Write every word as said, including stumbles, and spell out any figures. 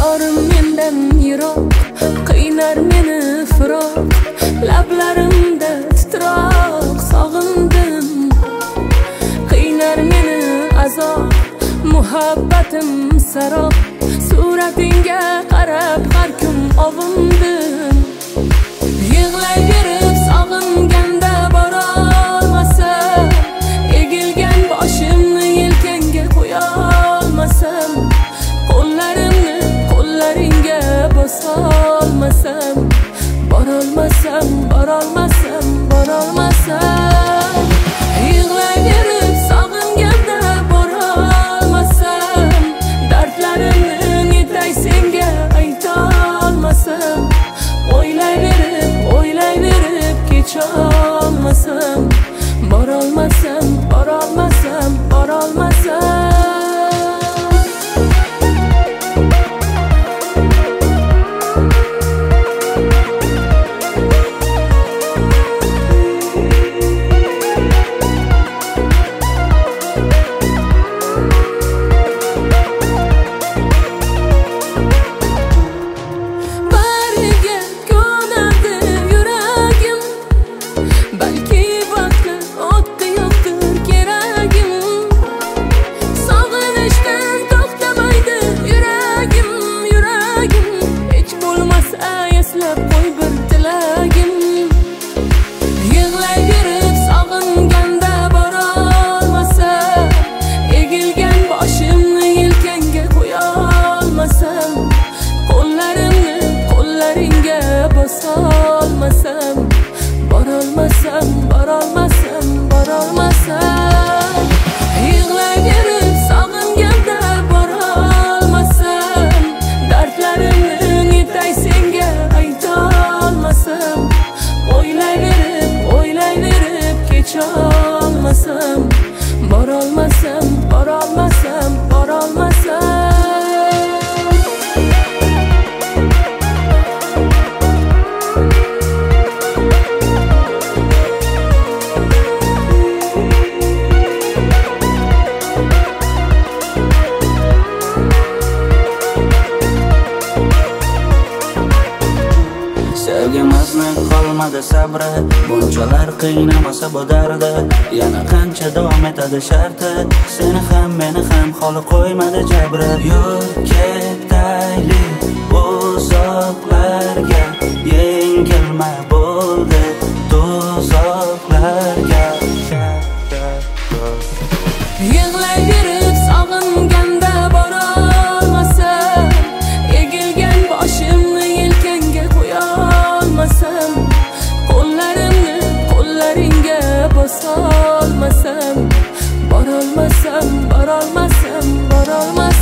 yorim mendan yiroq, qiynar meni firoq, lablarimda titroq sog'indim. Qiynar meni azob, muhabbatim sarob, suratingga qarab har kun ovundim. Yig'layverib sog'inganda borolmasam, egilgan boshimni yelkangga qo'yolmasam, qo'llarimni qo'llaringga bosolmasam, borolmasam, borolmasam, borolmasam. Yig'layverib sog'inganda borolmasam, dardlarimni netay senga aytolmasam, o'ylayverib, o'ylayverib kecholmasam, borolmasam, borolmasam, borolmasam. Bosolmasam, borolmasam, borolmasam, borolmasam. Yig'layverib sog'inganda borolmasam, dardlarimni netay senga aytolmasam, o'ylayverib, o'ylayverib kecholmasam, borolmasam, borolmasam, borolmasam. Sevgimizni qolmadi sabri, bunchalar qiynamasa bu dardi, yana qancha davom etadi sharti, seni ham meni ham xoli qo'ymadi jabri. Yur ketaylik uzoqlarga, yengilma bo'ldi tuzoqlarga. Yig'layverib sog'inganda borolmasam, egilgan boshimni yelkangga qo'yolmasam, qo'llarimni qo'llaringga bosolmasam, borolmasam, borolmasam, borolmasam.